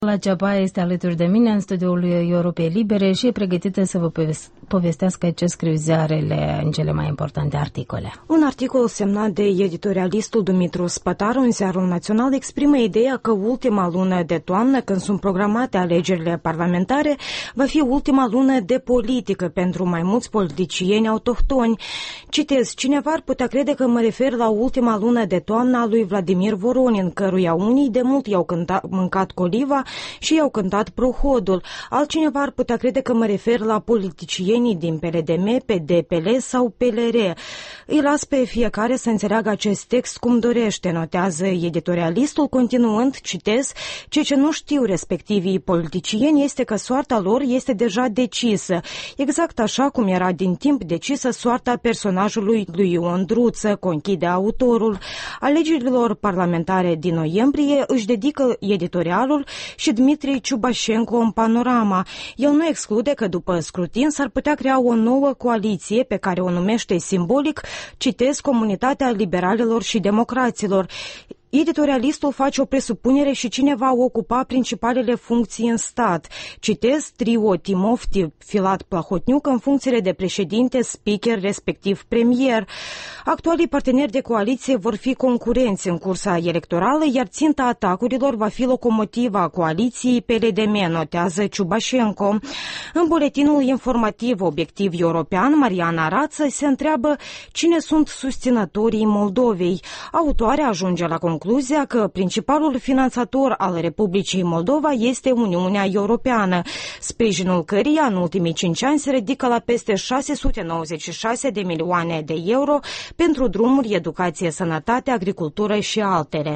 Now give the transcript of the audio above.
La Ceapa este alături de mine în studioul Europei Libere și e pregătită să vă povestească ce scriu ziarele în cele mai importante articole. Un articol semnat de editorialistul Dumitru Spătaru în Ziarul Național exprimă ideea că ultima lună de toamnă, când sunt programate alegerile parlamentare, va fi ultima lună de politică pentru mai mulți politicieni autohtoni. Citez, cineva ar putea crede că mă refer la ultima lună de toamnă a lui Vladimir Voronin, căruia unii de mult i-au mâncat coliva și i-au cântat prohodul. Altcineva ar putea crede că mă refer la politicienii din PLDM, PDPL sau PLR. Îi las pe fiecare să înțeleagă acest text cum dorește, notează editorialistul, continuând, citez, ceea ce nu știu respectivii politicieni este că soarta lor este deja decisă, exact așa cum era din timp decisă soarta personajului lui Ion Druță, conchide autorul. Alegerilor parlamentare din noiembrie își dedică editorialul și Dmitri Ciubașenko în Panorama. El nu exclude că după scrutin s-ar putea crea o nouă coaliție pe care o numește simbolic, citez, Comunitatea Liberalilor și Democraților. Editorialistul face o presupunere și cine va ocupa principalele funcții în stat. Citez, trio Timofti, Filat, Plahotniuc în funcțiile de președinte, speaker, respectiv premier. Actualii parteneri de coaliție vor fi concurenți în cursa electorală, iar ținta atacurilor va fi locomotiva coaliției PLDM, notează Ciubașenko. În buletinul informativ Obiectiv European, Mariana Rață se întreabă cine sunt susținătorii Moldovei. Autoarea ajunge la concluzia că principalul finanțator al Republicii Moldova este Uniunea Europeană, sprijinul căreia în ultimii 5 ani se ridică la peste 696 de milioane de euro pentru drumuri, educație, sănătate, agricultură și altele.